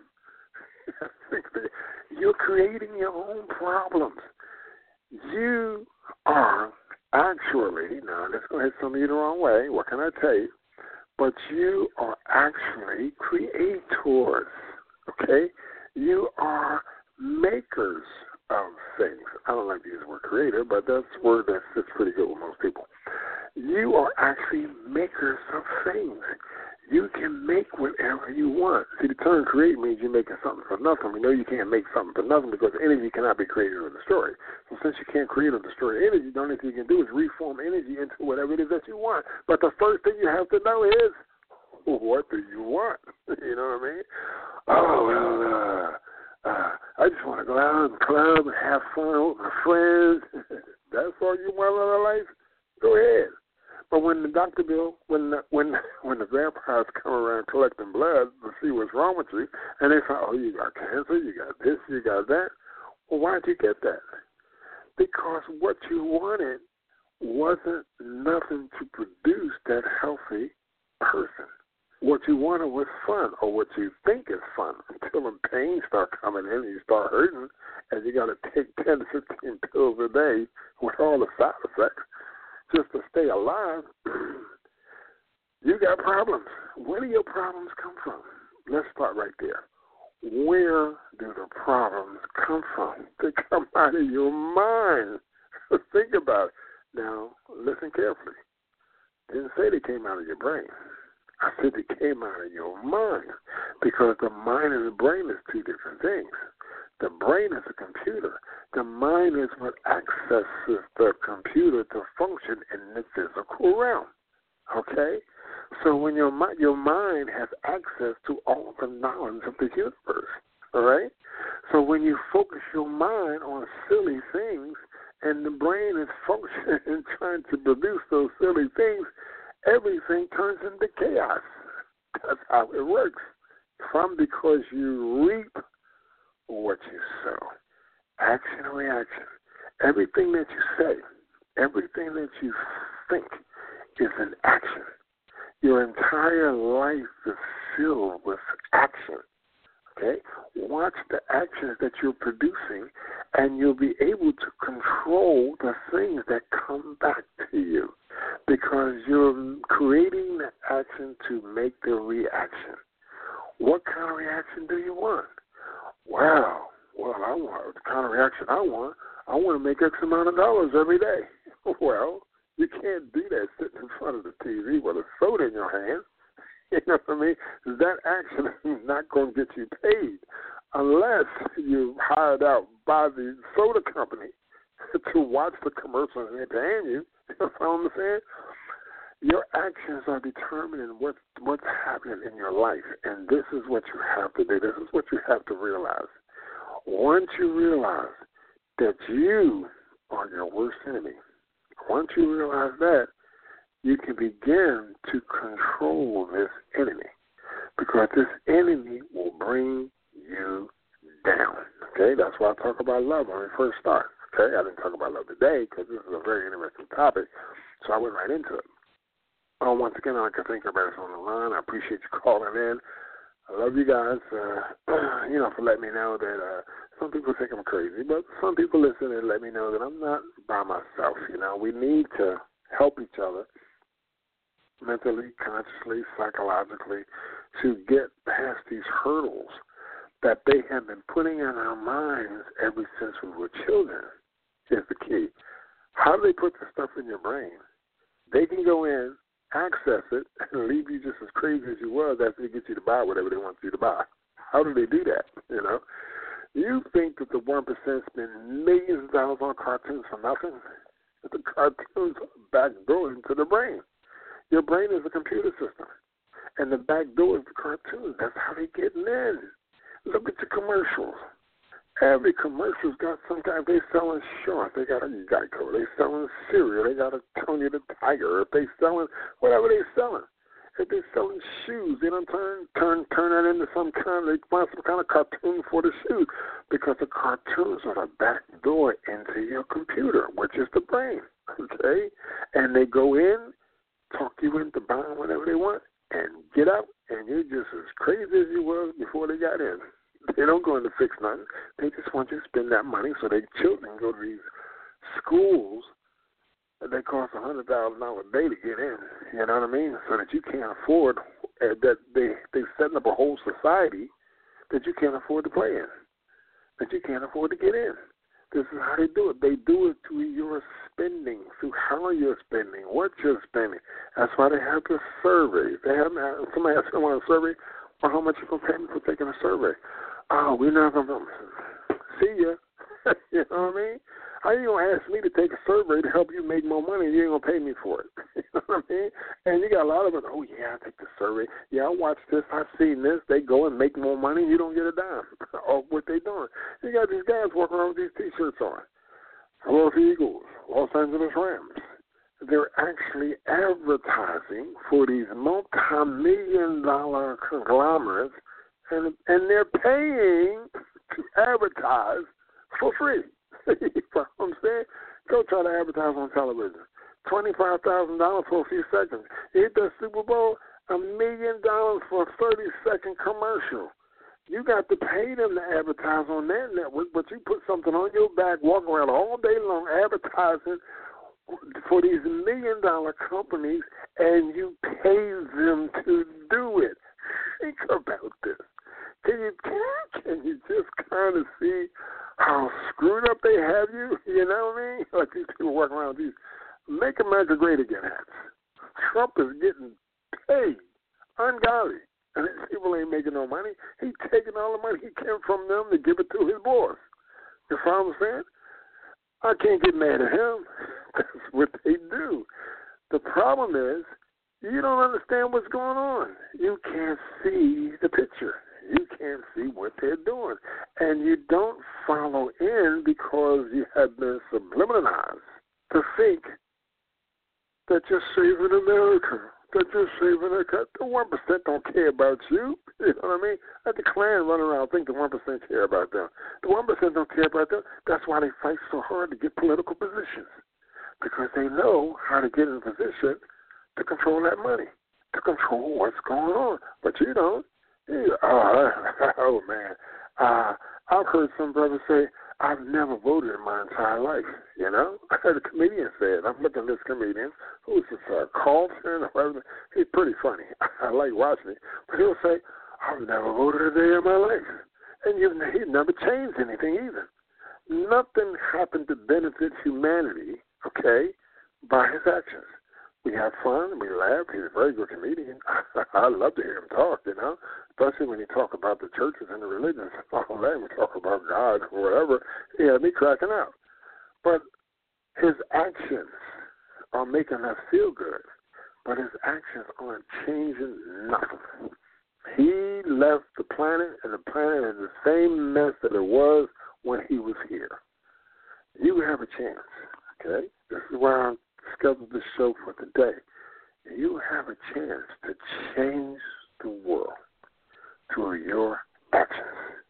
You're creating your own problems. You are actually, now this is going to hit some of you the wrong way, what can I tell you? But you are actually creators, okay? You are makers of things. I don't like to use the word creator, but that's a word that fits pretty good with most people. You are actually makers of things. You can make whatever you want. See, the term create means you're making something for nothing. We know you can't make something for nothing because energy cannot be created or destroyed. So since you can't create or destroy energy, the only thing you can do is reform energy into whatever it is that you want. But the first thing you have to know is, what do you want? You know what I mean? Oh, well, I just want to go out and club and have fun with my friends. That's all you want out of life? Go ahead. But when the doctor bill, when the vampires come around collecting blood to see what's wrong with you, and they say, oh, you got cancer, you got this, you got that, well, why'd you get that? Because what you wanted wasn't nothing to produce that healthy person. What you wanted was fun, or what you think is fun, until the pain start coming in and you start hurting, and you got to take 10 to 15 pills a day with all the side effects just to stay alive. You got problems. Where do your problems come from? Let's start right there. Where do the problems come from? They come out of your mind. Think about it. Now, listen carefully. Didn't say they came out of your brain. I said they came out of your mind, because the mind and the brain is two different things. The brain is a computer. The mind is what accesses the computer to function in the physical realm. Okay? So when your mind has access to all the knowledge of the universe. All right? So when you focus your mind on silly things and the brain is functioning and trying to produce those silly things, everything turns into chaos. That's how it works. Because you reap what you sow. Action and reaction. Everything that you say, everything that you think is an action. Your entire life is filled with action. Okay? Watch the actions that you're producing, and you'll be able to control the things that come back to you, because you're creating the action to make the reaction. What kind of reaction do you want? Well, I want the kind of reaction I want. I want to make X amount of dollars every day. Well, you can't do that sitting in front of the TV with a soda in your hand. You know what I mean? That action is not going to get you paid unless you're hired out by the soda company to watch the commercials and they're paying you. You know what I'm saying? Your actions are determining what's happening in your life, and this is what you have to do. This is what you have to realize. Once you realize that you are your worst enemy, once you realize that, you can begin to control this enemy, because this enemy will bring you down. Okay, that's why I talk about love when we first start. Okay, I didn't talk about love today because this is a very interesting topic, so I went right into it. Once again, I'd like to thank everybody on the line. I appreciate you calling in. I love you guys, for letting me know that some people think I'm crazy, but some people listen and let me know that I'm not by myself. We need to help each other mentally, consciously, psychologically, to get past these hurdles that they have been putting in our minds ever since we were children. Is the key. How do they put this stuff in your brain? They can go in, access it, and leave you just as crazy as you was after they get you to buy whatever they want you to buy. How do they do that? You think that the 1% spend millions of dollars on cartoons for nothing? The cartoons are back door into the brain. Your brain is a computer system, and the back door is the cartoons. That's how they getting in. Look at the commercials. Every commercial's got some kind. They selling shorts. They got a Geico. They selling cereal. They got a Tony the Tiger. If they selling whatever they selling. If they selling shoes, they don't turn that into some kind. They find some kind of cartoon for the shoes, because the cartoons are the back door into your computer, which is the brain. Okay, and they go in, talk you into buying whatever they want, and get out, and you're just as crazy as you was before they got in. They don't go in to fix nothing. They just want you to spend that money so their children go to these schools that they cost $100,000 a day to get in. You know what I mean? So that you can't afford, that they setting up a whole society that you can't afford to play in. that you can't afford to get in. This is how they do it. They do it through your spending, through how you're spending, what you're spending. That's why they have the survey. They have somebody asked them on a survey, well, how much you going to pay me for taking a survey? Oh, we're not going to see ya. You know what I mean? How you going to ask me to take a survey to help you make more money and you ain't going to pay me for it? You know what I mean? And you got a lot of them, oh, yeah, I take the survey. Yeah, I watched this. I've seen this. They go and make more money. You don't get a dime of what they doing. You got these guys walking around with these T-shirts on. Philadelphia Eagles, Los Angeles Rams. They're actually advertising for these multi-million-dollar conglomerates, and they're paying to advertise for free. You know what I'm saying? Go try to advertise on television. $25,000 for a few seconds. You hit the Super Bowl, $1 million for a 30-second commercial. You got to pay them to advertise on their network, but you put something on your back, walk around all day long advertising for these $1 million companies, and you pay them to do it. Think about this. Can you just kind of see how screwed up they have you? You know what I mean? Like these people walking around with these Make America Great Again hats. Trump is getting paid ungodly, and these people ain't making no money. He's taking all the money he can from them to give it to his boss. You know what I'm saying? I can't get mad at him. That's what they do. The problem is you don't understand what's going on. You can't see the picture. You can't see what they're doing. And you don't follow in because you have been subliminalized to think that you're saving America, that you're saving a cut. The 1% don't care about you. You know what I mean? Let the Klan run around and think the 1% care about them. The 1% don't care about them. That's why they fight so hard to get political positions, because they know how to get in a position to control that money, to control what's going on. But you don't. Oh, man. I've heard some brothers say, I've never voted in my entire life, you know? I heard a comedian say it. I'm looking at this comedian, who's this, Carlton or whatever. He's pretty funny. I like watching it. But he'll say, I've never voted a day in my life. And he's never changed anything either. Nothing happened to benefit humanity, okay, by his actions. We have fun, we laugh. He's a very good comedian. I love to hear him talk, you know, especially when he talk about the churches and the religions. All that, we talk about God or whatever. He had me cracking out. But his actions are making us feel good, but his actions aren't changing nothing. He left the planet, and the planet is the same mess that it was when he was here. You have a chance, okay? This is why I'm scheduled this show for today. You have a chance to change the world through your actions.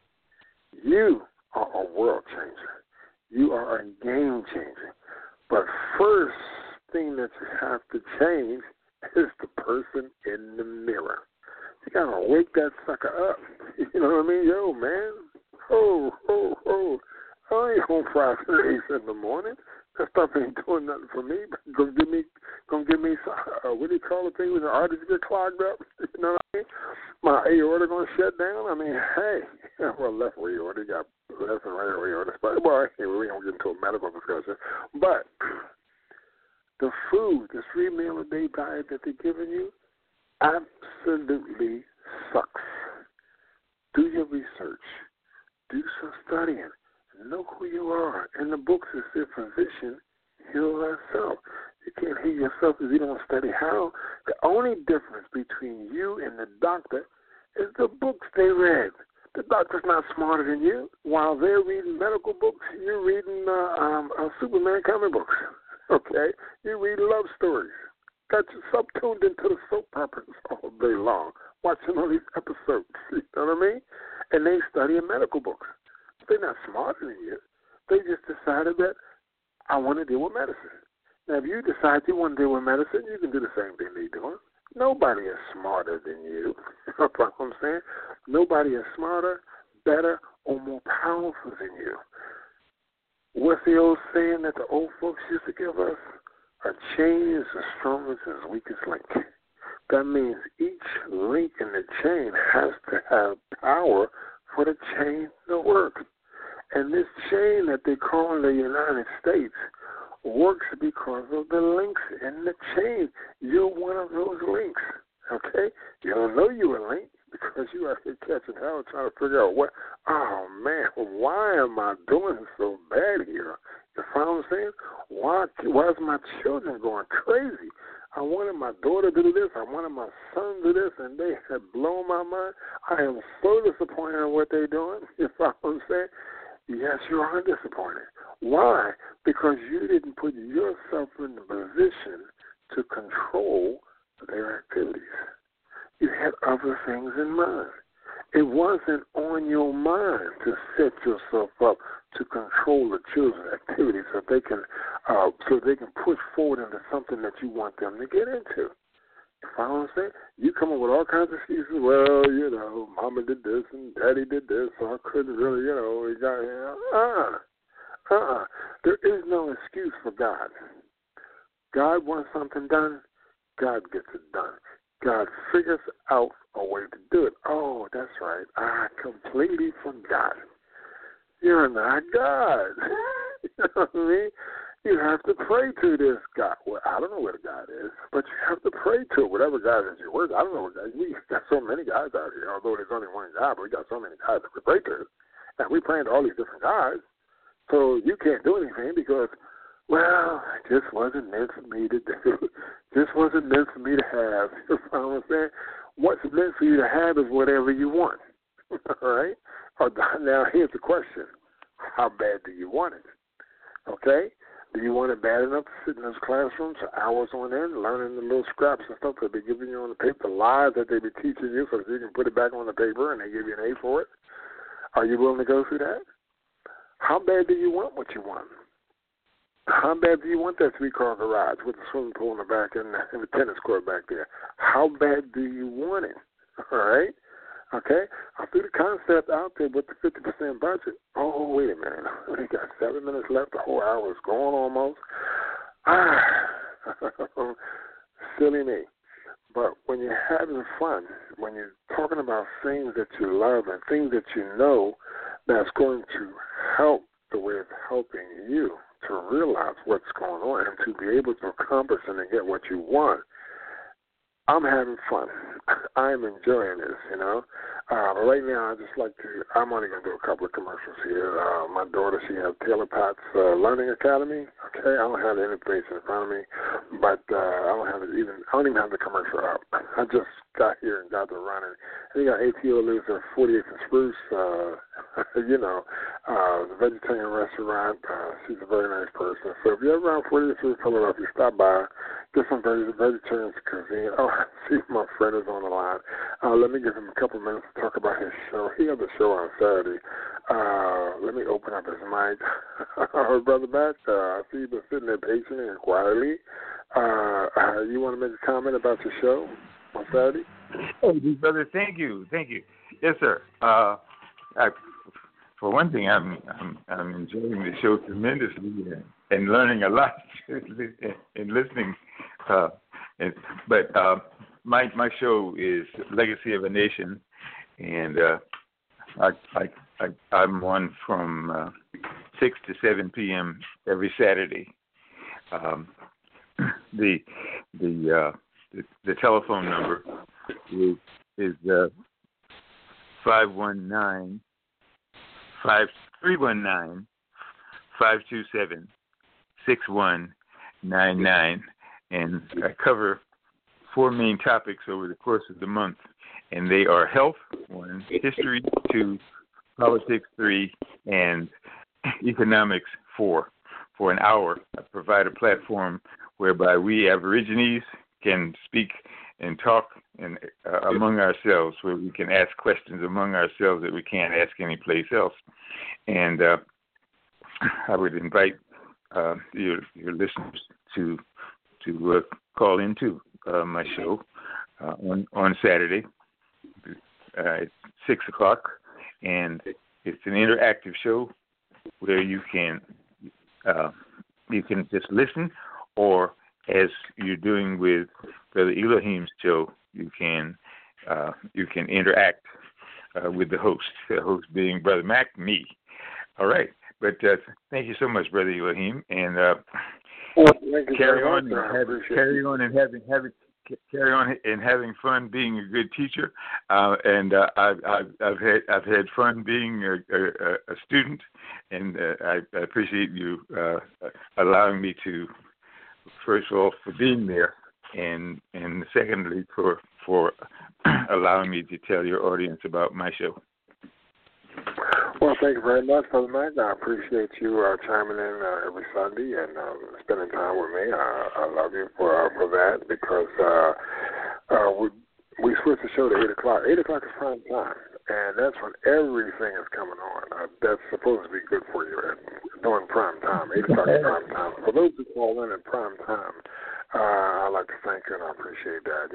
You are a world changer. You are a game changer. But first thing that you have to change is the person in the mirror. You got to wake that sucker up. You know what I mean? Yo, man. I ain't home Friday in the morning. That stuff ain't doing nothing for me. Gonna give me what do you call the thing when the arteries get clogged up? You know what I mean? My aorta gonna shut down. I mean, hey, well, left aorta, got left and right aorta. But well, anyway, we don't get into a medical discussion. But the food, the 3 meal a day diet that they're giving you, absolutely sucks. Do your research. Do some studying. Know who you are. In the books, it says, physician, heal thyself. You can't heal yourself if you don't study how. The only difference between you and the doctor is the books they read. The doctor's not smarter than you. While they're reading medical books, you're reading Superman comic books. Okay? You read love stories. Got yourself tuned into the soap operas all day long, watching all these episodes. You know what I mean? And they study in medical books. They're not smarter than you. They just decided that I want to deal with medicine. Now, if you decide you want to deal with medicine, you can do the same thing they're doing. Nobody is smarter than you. You know what I'm saying? Nobody is smarter, better, or more powerful than you. What's the old saying that the old folks used to give us? A chain is as strong as its weakest link. That means each link in the chain has to have power for the chain to work. And this chain that they call the United States works because of the links in the chain. You're one of those links, okay? You don't know you're a link because you are here catching hell trying to figure out oh, man, why am I doing so bad here? You follow what I'm saying? Why is my children going crazy? I wanted my daughter to do this. I wanted my son to do this, and they had blown my mind. I am so disappointed in what they're doing. You follow what I'm saying? Yes, you are disappointed. Why? Because you didn't put yourself in the position to control their activities. You had other things in mind. It wasn't on your mind to set yourself up to control the children's activities so they can push forward into something that you want them to get into. You follow what I'm saying? You come up with all kinds of excuses. Well, Mama did this and Daddy did this, so I couldn't really, we got here. There is no excuse for God. God wants something done, God gets it done. God figures out a way to do it. Oh, that's right. I completely forgot. You're not God. You know what I mean? You have to pray to this God. Well, I don't know what a God is, but you have to pray to it, whatever God is your word. I don't know what God is. We got so many gods out here, although there's only one God, but we got so many gods that we pray to. And we pray to all these different gods. So you can't do anything because, well, it just wasn't meant for me to do. Just wasn't meant for me to have. You know what I'm saying? What's meant for you to have is whatever you want. All right? Now, here's the question. How bad do you want it? Okay? Do you want it bad enough to sit in those classrooms for hours on end, learning the little scraps and stuff that they're giving you on the paper, the lies that they be teaching you so that you can put it back on the paper and they give you an A for it? Are you willing to go through that? How bad do you want what you want? How bad do you want that three-car garage with the swimming pool in the back and the tennis court back there? How bad do you want it? All right? Okay? I threw the concept out there with the 50% budget. Oh, wait a minute. We got 7 minutes left. The whole hour is gone almost. Silly me. But when you're having fun, when you're talking about things that you love and things that you know that's going to help the way it's helping you to realize what's going on and to be able to accomplish and to get what you want, I'm having fun. I'm enjoying this, But right now, I'm only going to do a couple of commercials here. My daughter, she has Taylor Potts Learning Academy. Okay, I don't have the information in front of me, but I don't even have the commercial up. I just got here and got to running. And you got ATO lives at 48th and Spruce, the vegetarian restaurant. She's a very nice person. So if you're around 48th and Spruce, Philadelphia, stop by. Get some vegetarian cuisine. Oh, I see my friend is on the line. Let me give him a couple minutes to talk about his show. He has a show on Saturday. Let me open up his mic. Brother Matt, I see you've been sitting there patiently and quietly. You want to make a comment about your show on Saturday? Oh, brother, thank you. Yes, sir. For one thing, I'm enjoying the show tremendously and learning a lot in listening. But my show is Legacy of a Nation, and I'm on from 6 to 7 p.m. every Saturday. The telephone number is 319-527-6199, and I cover 4 main topics over the course of the month, and they are health, 1, history, 2, politics, 3, and economics, 4. For an hour, I provide a platform whereby we Aborigines can speak and talk among ourselves, where we can ask questions among ourselves that we can't ask anyplace else. And I would invite your listeners to call into my show on Saturday at 6 o'clock, and it's an interactive show where you can just listen, or as you're doing with Brother Elohim's show, you can interact with the host being Brother Mac, me. All right. But thank you so much, Brother Elohim, and carry on and having fun being a good teacher. And I've had fun being a student, and I appreciate you allowing me to, first of all, for being there, and secondly for allowing me to tell your audience about my show. Well, thank you very much, Brother Mike. I appreciate you chiming in every Sunday and spending time with me. I love you for that, because we switched the show to 8 o'clock. 8 o'clock is prime time, and that's when everything is coming on. That's supposed to be good for you during prime time. 8 o'clock is prime time. For those who call in at prime time, I'd like to thank you, and I appreciate that,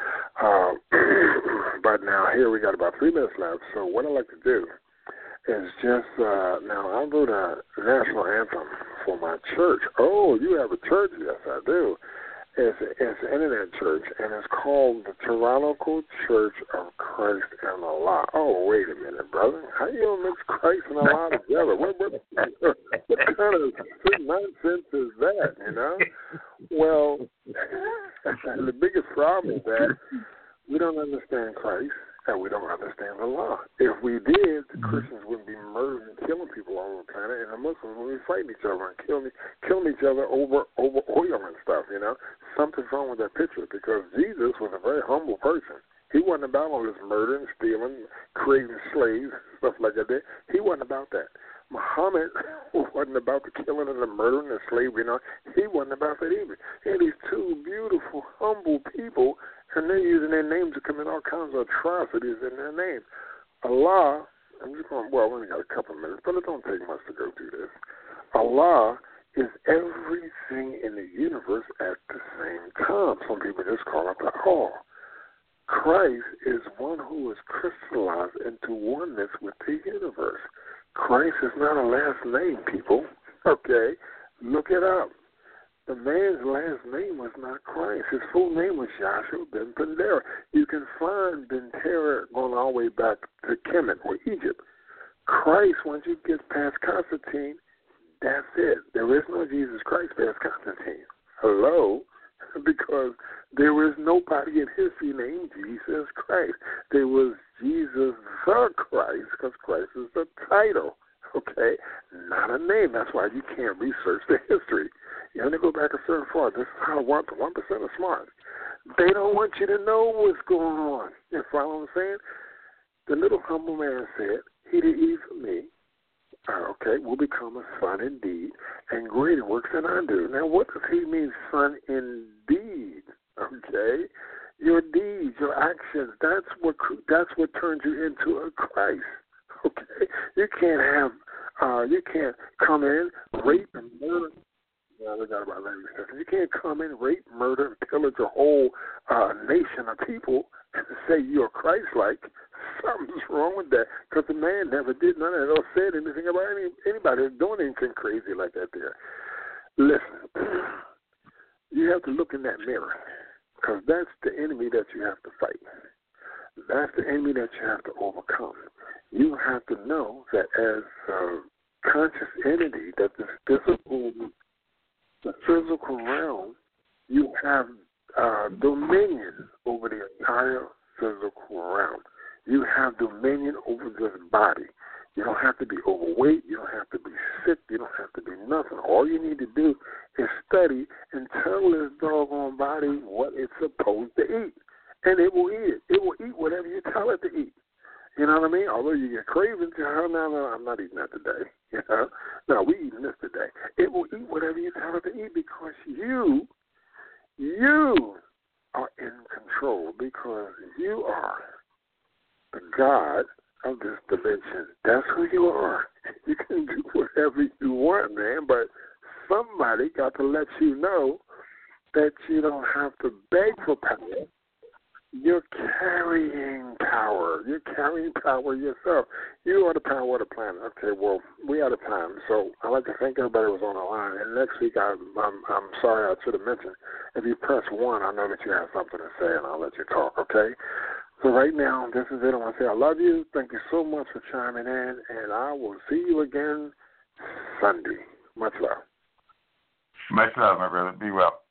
But now here we got about 3 minutes left, so what I'd like to do is just, now I wrote a national anthem for my church. Oh, you have a church? Yes, I do. It's an internet church, and it's called the Tyrannical Church of Christ and Allah. Oh, wait a minute, brother. How you going to mix Christ and Allah together? What kind of nonsense is that, Well, the biggest problem is that we don't understand Christ, and we don't understand the law. If we did, the Christians wouldn't be murdering and killing people all over the planet, and the Muslims wouldn't be fighting each other and killing each other over oil and stuff, Something's wrong with that picture, because Jesus was a very humble person. He wasn't about all this murdering, stealing, creating slaves, stuff like that. He wasn't about that. Muhammad wasn't about the killing and the murdering and slavery. He wasn't about that either. He had these two beautiful, humble people, and they're using their names to commit all kinds of atrocities in their name. Allah, we only got a couple of minutes, but it don't take much to go through this. Allah is everything in the universe at the same time. Some people just call it the all. Christ is one who is crystallized into oneness with the universe. Christ is not a last name, people. Okay? Look it up. The man's last name was not Christ. His full name was Joshua ben Pandera. You can find Ben Terra going all the way back to Kemet or Egypt. Christ, once you get past Constantine, that's it. There is no Jesus Christ past Constantine. Hello? Because there is nobody in history named Jesus Christ. There was Jesus the Christ, because Christ is the title, okay? Not a name. That's why you can't research the history. You have to go back a certain far. This is how 1% are smart. They don't want you to know what's going on. You follow what I'm saying? The little humble man said, he that eats for me, will become a son indeed, and greater works than I do. Now, what does he mean, son indeed? Okay? Your deeds, your actions, that's what turns you into a Christ. Okay? You can't come in, rape and murder. We got about 90 seconds. You can't come in, rape, murder, and pillage a whole nation of people and say you're Christ-like. Something's wrong with that, because the man never did none of that or said anything about anybody doing anything crazy like that there. Listen, you have to look in that mirror, because that's the enemy that you have to fight. That's the enemy that you have to overcome. You have to know that as a conscious entity, that the physical realm, you have dominion over the entire physical realm. You have dominion over this body. You don't have to be overweight. You don't have to be sick. You don't have to be nothing. All you need to do is study and tell this doggone body what it's supposed to eat. And it will eat it. It will eat whatever you tell it to eat. You know what I mean? Although you get cravings, no, I'm not eating that today. No, we eating this today. It will eat whatever you tell it to eat, because you are in control, because you are the God of this dimension. That's who you are. You can do whatever you want, man, but somebody got to let you know that you don't have to beg for power. You're carrying power. You're carrying power yourself. You are the power of the planet. Okay, well, we out of time, so I'd like to thank everybody who was on the line. And next week, I'm sorry, I should have mentioned, if you press 1, I know that you have something to say, and I'll let you talk, okay? So right now, this is it. I want to say I love you. Thank you so much for chiming in, and I will see you again Sunday. Much love. Much love, my brother. Be well.